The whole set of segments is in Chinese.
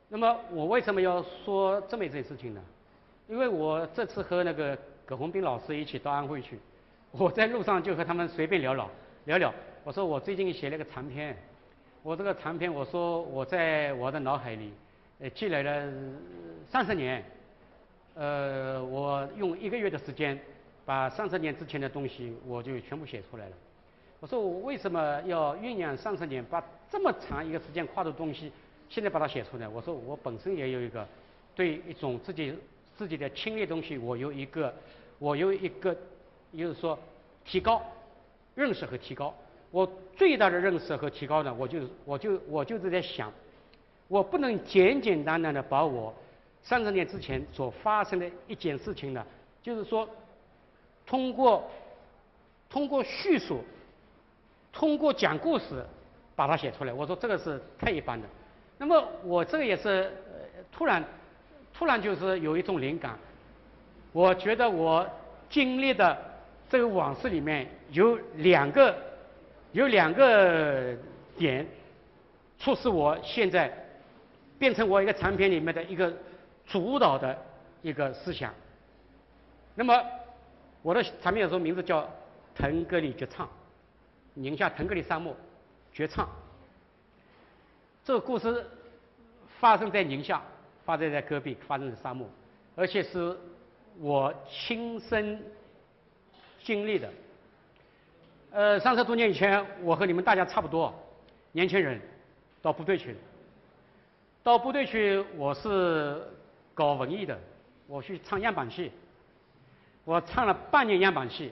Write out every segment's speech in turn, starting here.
那么我为什么要说这么一件事情呢？因为我这次和那个葛洪斌老师一起到安徽去，我在路上就和他们随便聊聊。我说我最近写了个长篇，我这个长篇我说我在我的脑海里，积累了30年，我用1个月的时间把30年之前的东西我就全部写出来了。我说我为什么要酝酿30年，把这么长一个时间跨度的东西，现在把它写出来？我说我本身也有一个对一种自己的亲历东西，我有一个，就是说提高认识和提高。我最大的认识和提高呢，我就是在想，我不能简简单单的把我30年之前所发生的一件事情呢，就是说通过叙述。通过讲故事把它写出来，我说这个是太一般的。那么我这个也是突然就是有一种灵感，我觉得我经历的这个往事里面有两个点，促使我现在变成我一个长篇里面的一个主导的一个思想。那么我的长篇小说名字叫《腾格里绝唱》。宁夏腾格里沙漠绝唱，这个故事发生在宁夏，发生在戈壁，发生在沙漠，而且是我亲身经历的。30多年以前，我和你们大家差不多，年轻人到部队去了。到部队去，我是搞文艺的，我去唱样板戏，我唱了半年样板戏。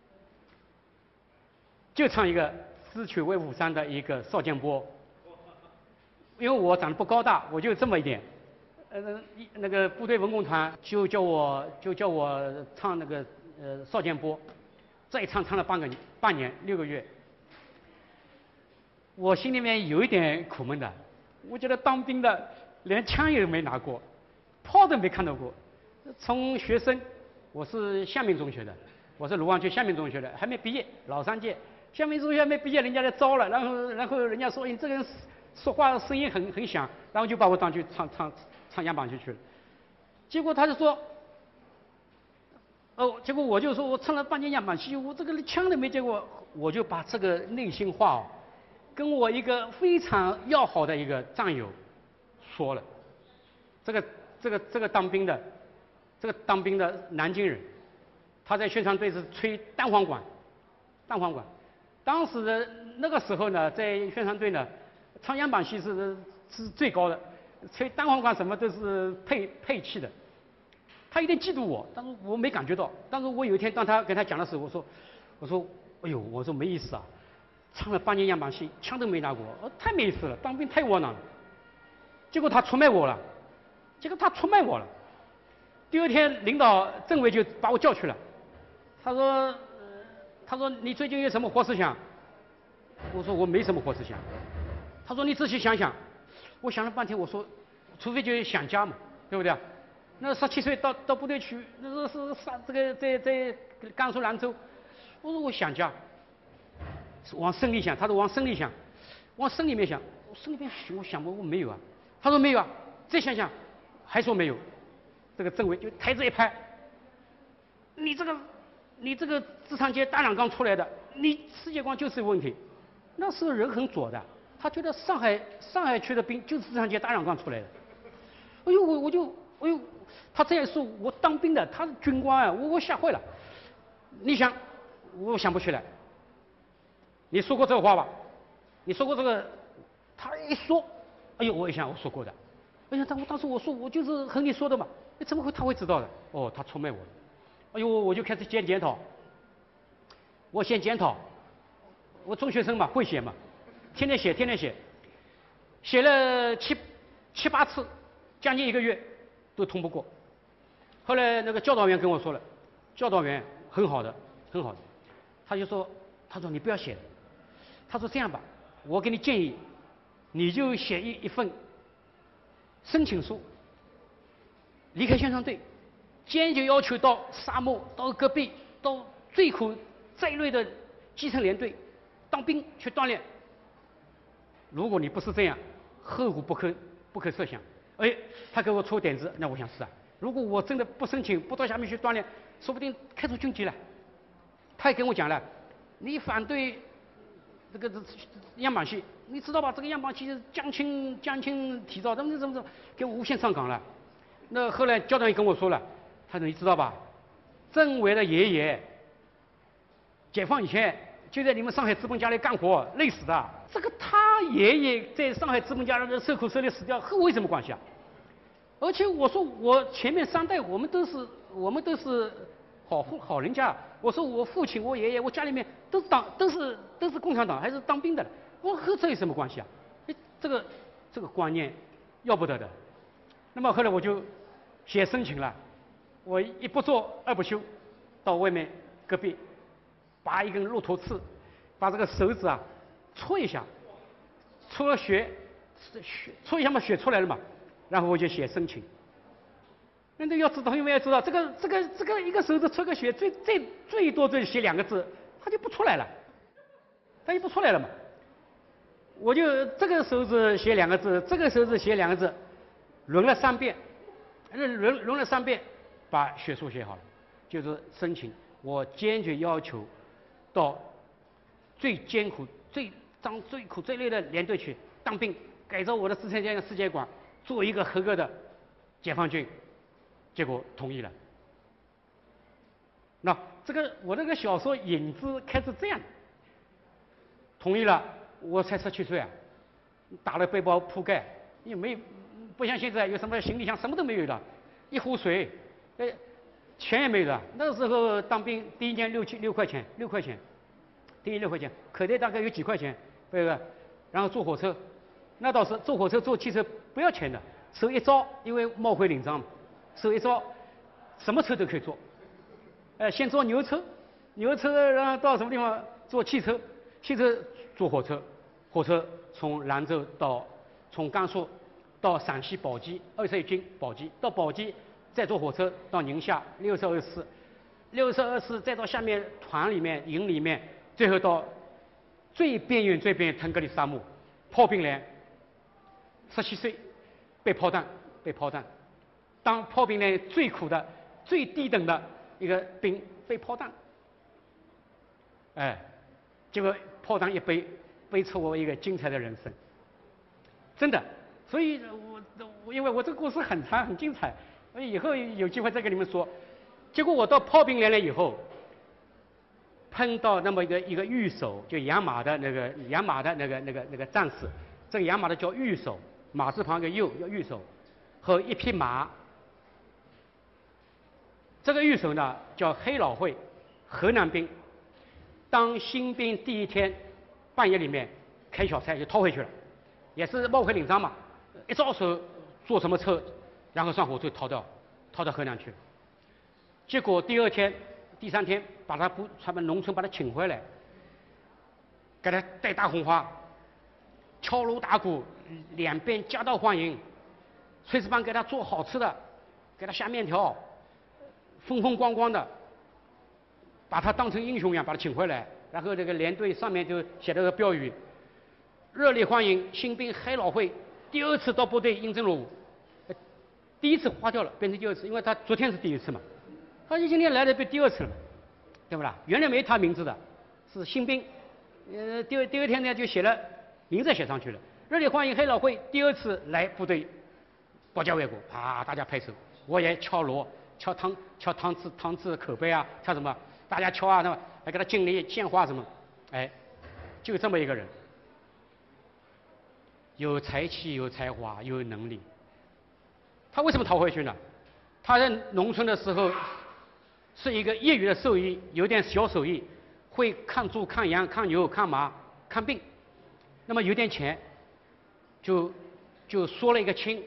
就唱一个智取威虎山的一个邵建波，因为我长得不高大，我就这么一点，那个部队文工团就叫我唱那个邵建波，这一唱了半年6个月，我心里面有一点苦闷的，我觉得当兵的连枪也没拿过，炮都没看到过，从学生，我是下面中学的，我是鲁湾区下面中学的，还没毕业，老3届。下面中学还没毕业，人家来招了，然后人家说你这个人说话声音很响，然后就把我当去唱样板戏去了。结果他就说，结果我就说我唱了半年样板戏，我这个枪都没接过，我就把这个内心话跟我一个非常要好的一个战友说了。这个当兵的南京人，他在宣传队是吹单簧管。当时的那个时候呢，在宣传队呢，唱样板戏是最高的，吹单簧管什么都是配器的。他有点嫉妒我，但是我没感觉到。但是我有一天当他跟他讲的时候，我说，哎呦，我说没意思啊，唱了半年样板戏，枪都没拿过，太没意思了，当兵太窝囊了。结果他出卖我了。第2天，领导政委就把我叫去了，他说你最近有什么活思想？我说我没什么活思想。他说你仔细想想。我想了半天，我说除非就是想家嘛，对不对？那17岁到部队去，那是这个在甘肃兰州。我说我想家，往深里想。他说往深里想，往深里面想。深里面我想我没有啊。他说没有啊，再想想，还说没有。这个政委就台子一拍，你这个资产阶大染缸出来的，你世界观就是有问题。那时候人很左的，他觉得上海区的兵就是资产阶大染缸出来的。哎呦，他这样说，我当兵的，他是军官啊，我吓坏了。你想，我想不起来。你说过这个话吧？你说过这个？他一说，哎呦，我一想我说过的。哎呀，当时我说我就是和你说的嘛，怎么会他会知道的？哦，他出卖我了。哎呦，我就开始检讨。我先检讨，我中学生嘛，会写嘛，天天写，写了七八次，将近1个月都通不过。后来那个教导员跟我说了，教导员很好的，他说你不要写了，他说这样吧，我给你建议，你就写一份申请书，离开宣传队，坚决要求到沙漠、到戈壁、到最苦再累的基层连队当兵去锻炼。如果你不是这样，后果不可设想。 哎，他给我出点子，那我想是啊，如果我真的不申请，不到下面去锻炼，说不定开除军籍了。他也跟我讲了，你反对这样板戏，你知道吧？这个样板戏是江青提造，怎么，给我无限上纲了。那后来校长也跟我说了，他说你知道吧？政委的爷爷解放以前就在你们上海资本家里干活，累死的。这个他爷爷在上海资本家那受苦受累死掉，和我有什么关系啊？而且我说我前面3代我们都是好人家。我说我父亲、我爷爷、我家里面都是共产党，还是当兵的。我和这有什么关系啊？哎，这个观念要不得的。那么后来我就写申请了，我一不做二不休，到外面隔壁拔一根骆驼刺，把这个手指啊戳一下，戳了血，戳一下嘛，血出来了嘛，然后我就写申请。那都要知道，因为要知道这个一个手指出个血，最多写2个字，它就不出来了，它就不出来了嘛。我就这个手指写2个字，这个手指写2个字，轮了3遍，轮了3遍，把血书写好了，就是申请我坚决要求到最艰苦、最苦、最累的连队去当兵，改造我的资产阶级世界观，做一个合格的解放军。结果同意了。那我这个小说影子开始这样，同意了，我才17岁啊，打了背包铺盖，也没不像现在有什么行李箱，什么都没有的，一壶水，钱也没有的。那时候当兵第1年6块钱，第一6块钱，口袋大概有几块钱，对吧？然后坐火车，那倒是坐火车坐汽车不要钱的，手一招，因为冒徽领章嘛。手一招，什么车都可以坐。先坐牛车，然后到什么地方坐汽车，坐火车，火车从兰州从甘肃到陕西宝鸡21军宝鸡，到宝鸡再坐火车到宁夏6224，再到下面团里面营里面，最后到最边缘腾格里沙漠，炮兵连，17岁被炮弹。当炮兵连最苦的、最低等的一个兵被炮弹，结果炮弹一背出我一个精彩的人生，真的。所以我因为我这个故事很长很精彩，我以后有机会再跟你们说。结果我到炮兵连了以后，碰到那么一个御手，就养马的那个战士，这个养马的叫御手，马字旁一个右叫御手，和一匹马。这个御手呢叫黑老会，河南兵，当新兵第1天半夜里面开小差就逃回去了，也是冒回领章嘛，一招手坐什么车，然后上火车逃到河南去了。结果第2天、第3天把他们农村把他请回来，给他戴大红花，敲锣打鼓，两边夹道欢迎，炊事班给他做好吃的，给他下面条。风光光的，把他当成英雄一样把他请回来，然后这个连队上面就写了个标语：热烈欢迎新兵黑老会第2次到部队应征入伍。第1次划掉了，变成第2次，因为他昨天是第1次嘛，他今天来的变第2次了，对不啦？原来没他名字的，是新兵，第二天呢就写了名字写上去了。热烈欢迎黑老会第2次来部队保家卫国，大家拍手，我也敲锣。敲汤匙口碑啊，敲什么？大家敲啊，那么还给他敬礼献花什么？就这么一个人，有才气、有才华、有能力。他为什么逃回去呢？他在农村的时候是一个业余的兽医，有点小手艺，会看猪、看羊、看牛、看马、看病。那么有点钱，就说了一个亲，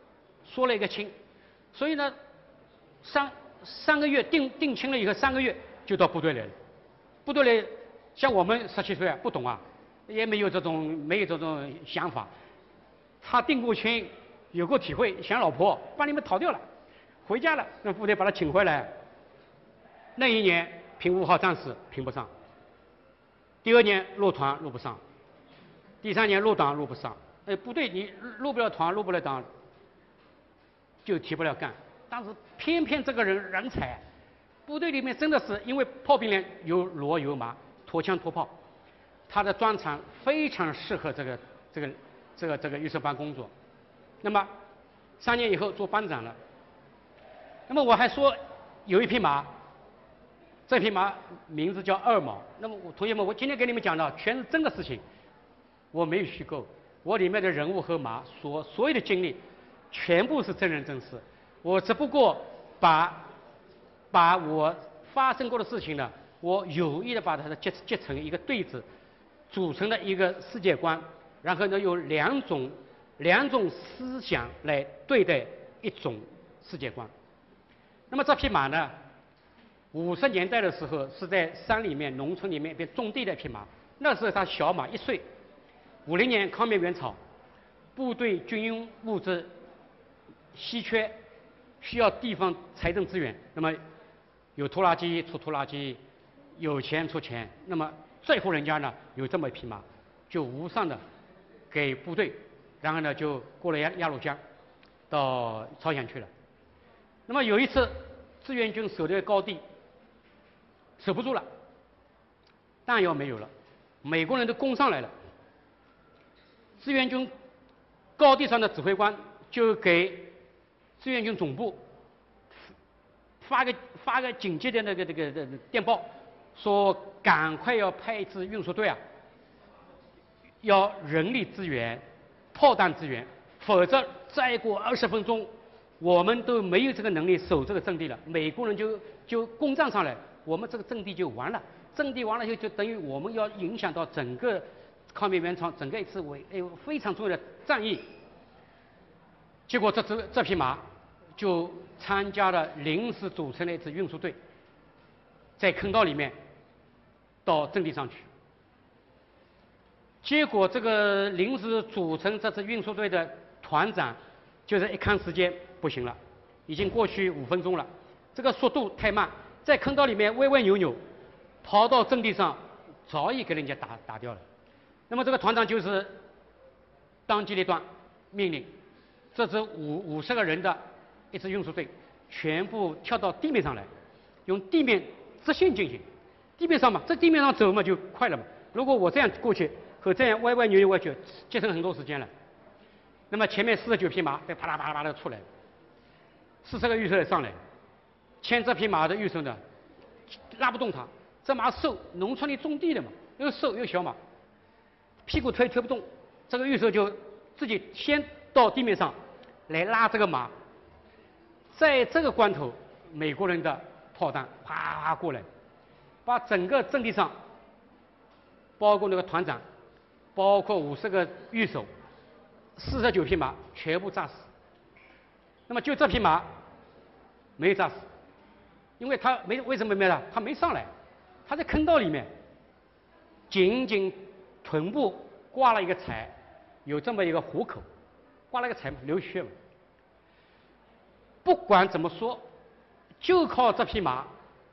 所以呢。三个月定亲了以后，3个月就到部队来了。部队来，像我们17岁不懂啊，也没有这种想法。他定过亲，有过体会，想老婆，把你们逃掉了，回家了。那部队把他请回来。那1年评5号战士评不上，第2年入团入不上，第3年入党入不上。部队你入不了团，入不了党， 就提不了干。但是偏偏这个人才，部队里面真的是因为炮兵连有骡有马，拖枪拖炮，他的专长非常适合这个预设班工作。那么3年以后做班长了。那么我还说有一匹马，这匹马名字叫二毛。那么同学们，我今天给你们讲的全是真的事情，我没有虚构。我里面的人物和马所有的经历，全部是真人真事。我只不过把我发生过的事情呢，我有意的把它结成一个对子，组成了一个世界观，然后呢用两种思想来对待一种世界观。那么这匹马呢，50年代的时候是在山里面、农村里面边种地的一匹马，那时候它小马1岁。50年抗美援朝，部队军用物资稀缺，需要地方财政资源，那么有拖拉机出拖拉机，有钱出钱。那么这户人家呢有这么一匹马，就无偿的给部队，然后呢就过了鸭绿江，到朝鲜去了。那么有一次志愿军守的高地守不住了，弹药没有了，美国人都攻上来了。志愿军高地上的指挥官就给志愿军总部发个紧急的那个电报，说赶快要派一支运输队啊，要人力资源、炮弹资源，否则再过20分钟，我们都没有这个能力守这个阵地了。美国人就攻占上来，我们这个阵地就完了。阵地完了以后，就等于我们要影响到整个抗美援朝整个一次非常重要的战役。结果这匹马就参加了临时组成的一支运输队，在坑道里面到阵地上去。结果这个临时组成这支运输队的团长就是一看时间不行了，已经过去5分钟了，这个速度太慢，在坑道里面歪歪扭扭，跑到阵地上早已给人家打掉了。那么这个团长就是当机立断命令这支50个人的一支运输队全部跳到地面上来，用地面直线进行。地面上嘛，在地面上走嘛就快了嘛。如果我这样过去和这样歪歪扭扭过去，节省很多时间了。那么前面49匹马被啪啦啪啦啪啦出来，40个御手也上来，牵这匹马的御手呢拉不动它，这马瘦，农村里种地的嘛，又瘦又小马，屁股推不动，这个御手就自己先到地面上来拉这个马。在这个关头，美国人的炮弹啪过来，把整个阵地上，包括那个团长，包括50个御手，49匹马全部炸死。那么就这匹马没有炸死，因为他为什么没有？他没上来，他在坑道里面，仅仅臀部挂了一个彩，有这么一个虎口，挂了一个彩流血嘛。不管怎么说，就靠这匹马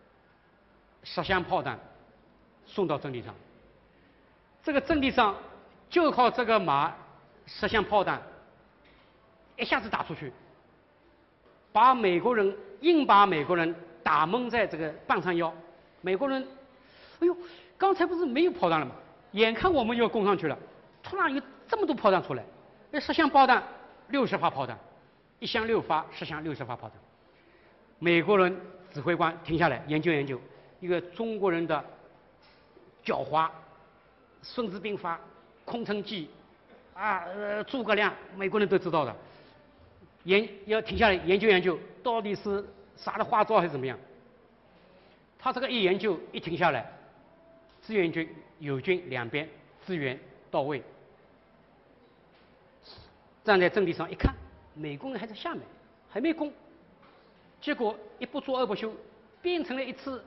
10箱炮弹送到阵地上，这个阵地上就靠这个马10箱炮弹一下子打出去，把美国人打蒙在这个半山腰。美国人，哎呦，刚才不是没有炮弹了吗？眼看我们要攻上去了，突然有这么多炮弹出来，那10箱炮弹，60发炮弹，1箱6发，10箱60发炮弹。美国人指挥官停下来研究研究，一个中国人的狡猾，《孙子兵法》、空城计啊，诸葛亮，美国人都知道的。要停下来研究研究，到底是啥的花招还是怎么样？他这个一研究一停下来，志愿军、友军两边支援到位，站在阵地上一看，美国人还在下面，还没攻。结果一不做二不休，变成了一次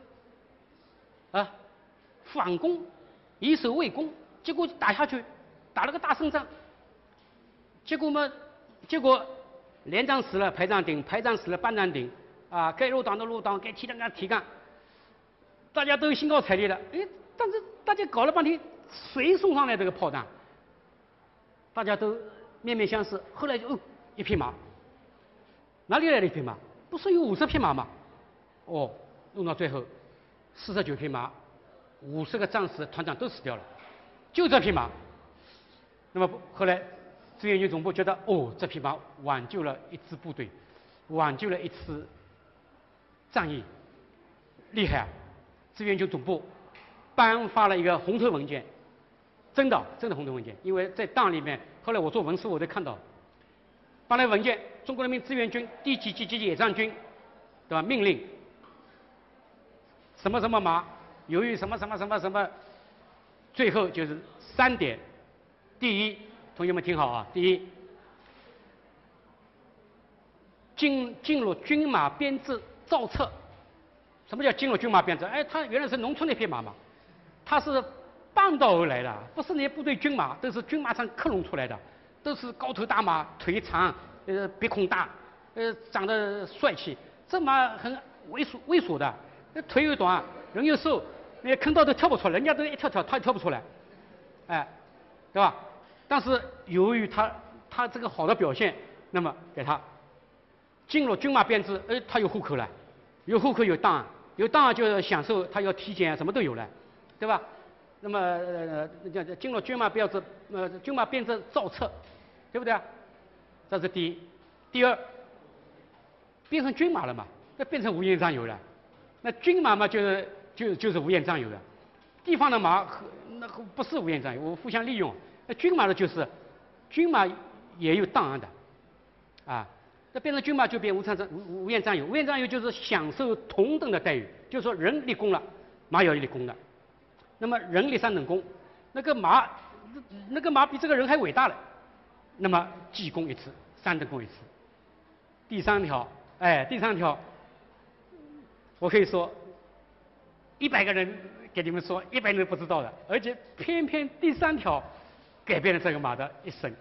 反攻，以守为攻。结果打下去，打了个大胜仗。结果连长死了，排长顶；排长死了，班长顶。啊，该入党的入党，该提干的提干。大家都兴高采烈的，哎，但是大家搞了半天，谁送上来这个炮弹？大家都面面相视。后来就一匹马， 哪里来的一匹马？不是有50匹马吗？哦，弄到最后，49匹马，50个战士团长都死掉了，就这匹马。那么后来志愿军总部觉得，哦，这匹马挽救了一支部队，挽救了一次战役，厉害啊！志愿军总部颁发了一个红头文件，真的红头文件，因为在党里面，后来我做文书我都看到，颁了文件，中国人民志愿军第几级野战军，对吧？命令什么什么马，由于什么，最后就是3点。第一，同学们听好啊，第一，进入军马编制造册。什么叫进入军马编制？哎，它原来是农村那匹马嘛，它是半道而来的，不是那些部队军马，都是军马场克隆出来的，都是高头大马，腿长，鼻孔大，长得帅气。这马很猥琐的，腿又短，人又瘦，那些坑道都跳不出来，人家都一跳，他也跳不出来，哎，对吧？但是由于他这个好的表现，那么给他进入军马编制，他有户口了，有户口有档案，有档案就享受，他要体检什么都有了，对吧？那么进入军马编制，军马编制造册，对不对啊？这是第一。第二，变成军马了嘛，那变成无烟战友了。那军马嘛，就是无烟战友的。地方的马那不是无烟战友，我互相利用。那军马呢，就是军马也有档案的，啊，那变成军马就变无烟战友。无烟战友就是享受同等的待遇，就是说人立功了，马也要立功的。那么人立3等功，那个马比这个人还伟大了，那么记功一次，3等功一次。第三条，我可以说100个人给你们说，100人不知道的，而且偏偏第3条改变了这个马的一生，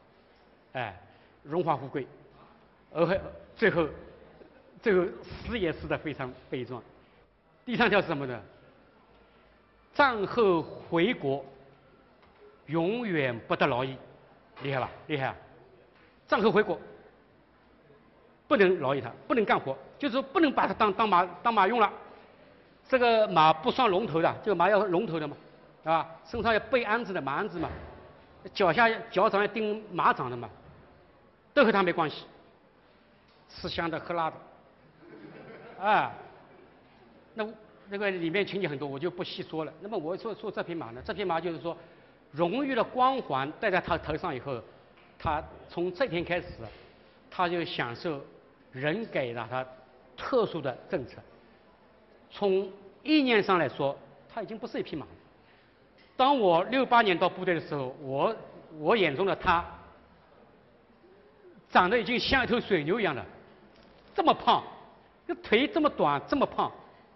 荣华富贵，而最后死也死得非常悲壮。第3条是什么呢？战后回国，永远不得劳役，厉害吧？厉害啊！战后回国，不能劳役他，不能干活，就是说不能把他当马用了。这个马不拴龙头的，这个马要龙头的嘛，啊，身上要背鞍子的马鞍子嘛，脚上要钉马掌的嘛，都和他没关系，吃香的喝辣的，啊，那个里面情节很多，我就不细说了。那么我说这匹马呢？这匹马就是说，荣誉的光环戴在他头上以后，他从这天开始，他就享受人给了他特殊的政策。从意念上来说，他已经不是一匹马了。当我68年到部队的时候，我眼中的他，长得已经像一头水牛一样的，这么胖，这腿这么短，这么胖。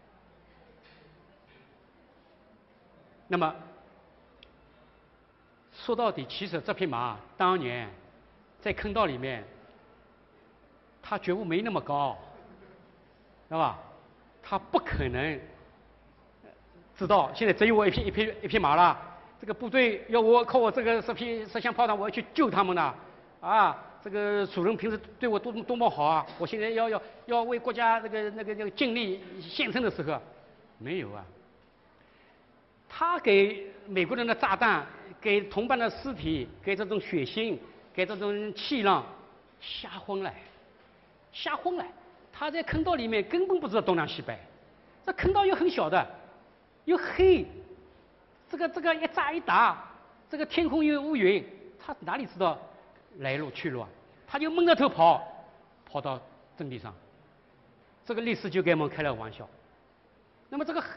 那么说到底，其实这匹马当年在坑道里面，它觉悟没那么高，知道吧？它不可能知道现在只有我一匹马了，这个部队要我靠我这个10箱炮弹，我要去救他们呢，啊！这个主人平时对我多么好啊！我现在要为国家那个尽力献身的时候，没有啊。他给美国人的炸弹，给同伴的尸体，给这种血腥，给这种气浪，瞎昏了。他在坑道里面根本不知道东南西北，这坑道又很小的，又黑，这个一扎一打，这个天空又有乌云，他哪里知道来路去路啊？他就闷着头跑到阵地上。这个历史就给我们开了玩笑。那么这个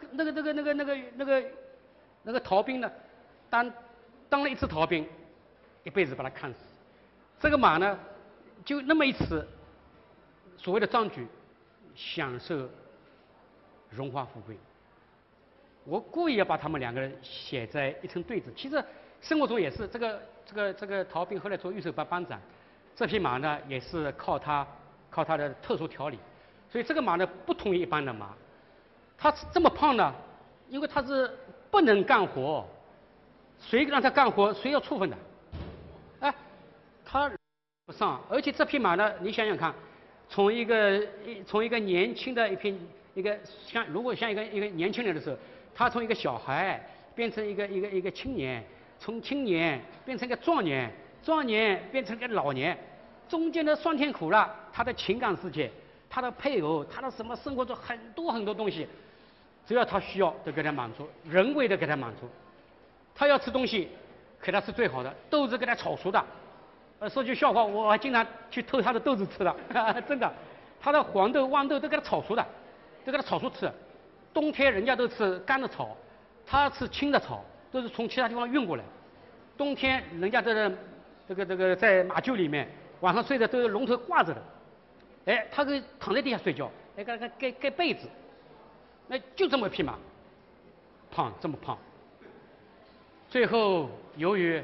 那个逃兵呢，当了一次逃兵，一辈子把他看死。这个马呢，就那么一次，所谓的壮举，享受荣华富贵。我故意要把他们2个人写在一层对子。其实生活中也是，这个逃兵后来做御手班长，这匹马呢也是靠他的特殊调理，所以这个马呢不同于一般的马。它这么胖呢，因为它是不能干活，谁让它干活，谁要处分的。哎，他不上，而且这匹马呢，你想想看， 从一个年轻的如果像一个年轻人的时候，他从一个小孩变成一个青年，从青年变成一个壮年，壮年变成一个老年，中间的酸甜苦辣，他的情感世界，他的配偶，他的什么生活中很多东西，只要他需要都给他满足，人为的给他满足。他要吃东西，给他吃最好的，豆子给他炒熟的。说句笑话，我还经常去偷他的豆子吃的，真的。他的黄豆、豌豆都给他炒熟的，都给他炒熟吃。冬天人家都吃干的炒，他吃青的炒，都是从其他地方运过来。冬天人家都是这个在马厩里面，晚上睡的都是龙头挂着的，哎，他给躺在地下睡觉，哎，给他盖被子，那就这么一匹马，胖这么胖。最后由于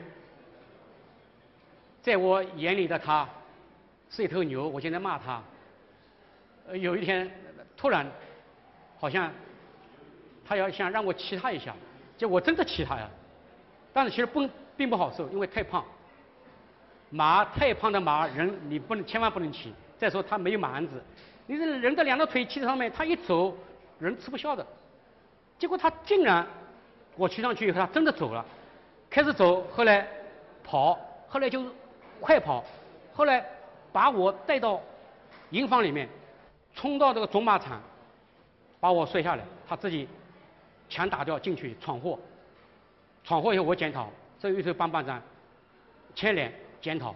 在我眼里的他是一头牛，我现在骂他。有一天突然好像他要想让我骑他一下，结果我真的骑他呀，但是其实并不好受，因为太胖。太胖的马人你千万不能骑。再说他没有马鞍子，你这人的两条腿骑在上面，他一走人吃不消的。结果他竟然我骑上去以后，他真的走了，开始走，后来跑，后来就快跑，后来把我带到营房里面，冲到这个种马场，把我摔下来，他自己墙打掉进去闯祸，闯祸以后我检讨，这一手棒棒杖牵连检讨，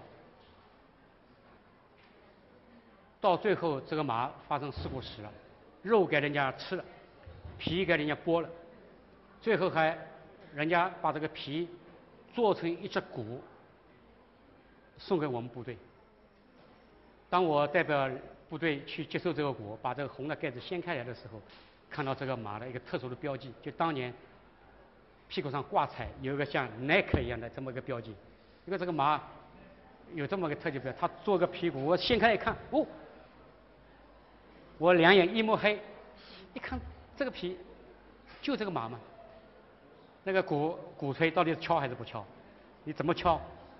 到最后这个马发生事故死了，肉给人家吃了，皮给人家剥了，最后还人家把这个皮做成一只鼓送给我们部队。当我代表部队去接受这个鼓，把这个红的盖子掀开来的时候，看到这个马的一个特殊的标记，就当年屁股上挂彩有一个像 Nike 一样的这么一个标记。因为这个马有这么个特级标，它做个屁股，我掀开一看，哦，我两眼一抹黑，一看这个皮就这个马嘛。那个鼓槌到底是敲还是不敲？你怎么敲？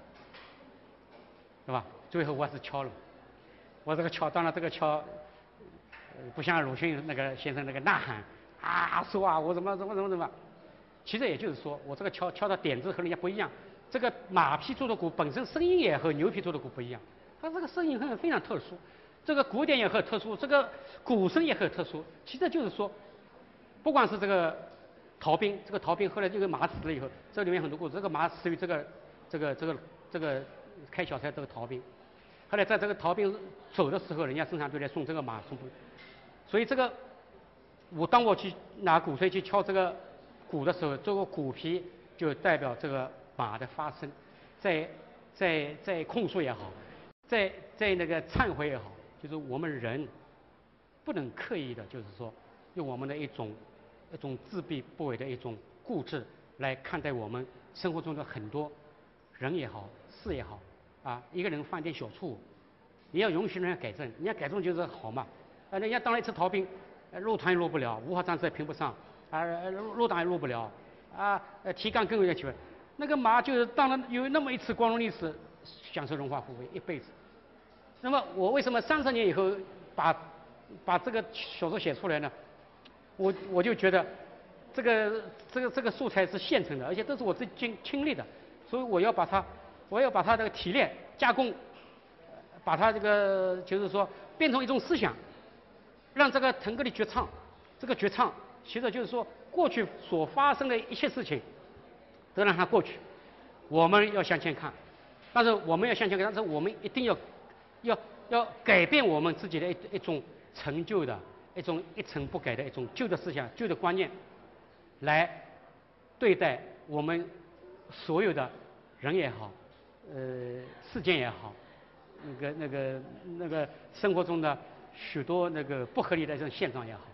对吧？最后我还是敲了。我这个敲，当然这个敲，不像鲁迅那个先生那个呐喊啊说啊，我怎么。其实也就是说，我这个敲的点子和人家不一样。这个马皮做的鼓本身声音也和牛皮做的鼓不一样，它这个声音非常特殊，这个鼓点也很特殊，这个鼓声也很特殊。其实就是说，不管是这个逃兵后来这个马死了以后，这里面很多故事。这个马死于这个开小差这个逃兵，后来在这个逃兵走的时候，人家生产队来送这个马送，所以这个当我去拿鼓槌去敲这个鼓的时候，这个鼓皮就代表这个马的发声，在控诉也好，在那个忏悔也好，就是我们人不能刻意的，就是说用我们的一种自闭不韦的一种固执来看待我们生活中的很多人也好，事也好啊。一个人犯点小错误，你要允许人家改正，人家改正就是好嘛。人家当了一次逃兵，入团也入不了，无法战士也评不上，入党也入不了，提纲更有点奇怪。那个马就是当了有那么一次光荣历史，享受荣华富贵一辈子。那么我为什么30年以后把这个小说写出来呢？我就觉得这个素材是现成的，而且都是我自己亲历的，所以我要把它这个提炼加工，把它这个就是说变成一种思想，让这个腾格里绝唱，这个绝唱其实就是说过去所发生的一切事情都让它过去，我们要向前看，但是我们一定要改变我们自己的一种陈旧的一种一成不改的一种旧的思想、旧的观念，来对待我们所有的人也好，事件也好，那个生活中的许多那个不合理的这种现状也好。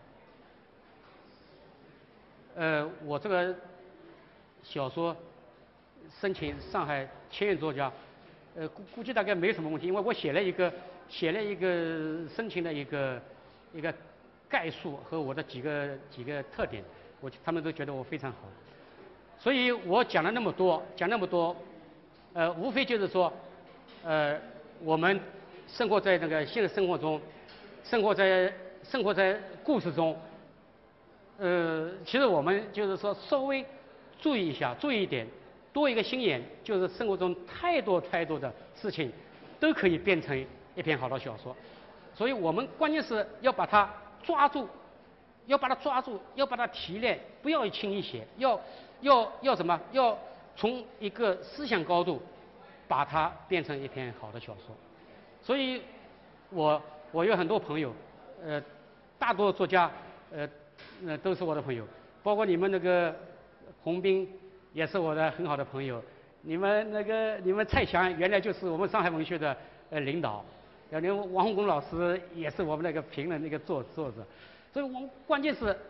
我这个小说申请上海签约作家，估计大概没有什么问题，因为我写了一个申请的一个概述和我的几个特点，他们都觉得我非常好，所以我讲了那么多，无非就是说，我们生活在那个现实生活中， 生活在故事中。其实我们就是说稍微注意一下，注意一点，多一个心眼，就是生活中太多的事情都可以变成一篇好的小说。所以我们关键是要把它抓住，要把它提炼，不要轻易写，要什么？要从一个思想高度把它变成一篇好的小说。所以我有很多朋友，大多作家，都是我的朋友，包括你们那个洪斌也是我的很好的朋友，你们蔡翔原来就是我们上海文学的领导，你们王洪公老师也是我们那个评论那个作者，所以我们关键是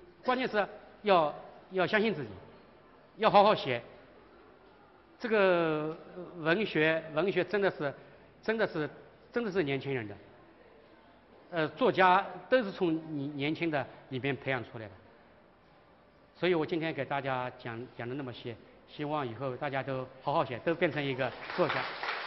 要相信自己，要好好写。这个文学真的是年轻人的，作家都是从年轻的里边培养出来的。所以我今天给大家讲的那么些，希望以后大家都好好写，都变成一个作家。